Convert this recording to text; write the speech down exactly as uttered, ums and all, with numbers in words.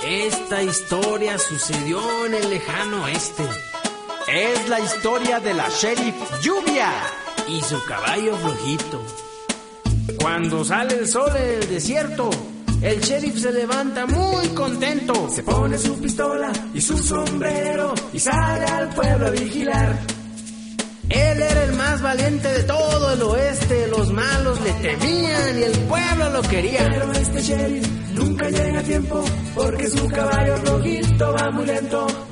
Esta historia sucedió en el lejano oeste. Es la historia de la Sheriff Lluvia y su caballo flojito. Cuando sale el sol en el desierto, el sheriff se levanta muy contento. Se pone su pistola y su sombrero y sale al pueblo a vigilar. Él era el más valiente de todo el oeste. Los malos le temían y el pueblo lo quería. Pero este sheriff nunca llega a tiempo porque su caballo rojito va muy lento.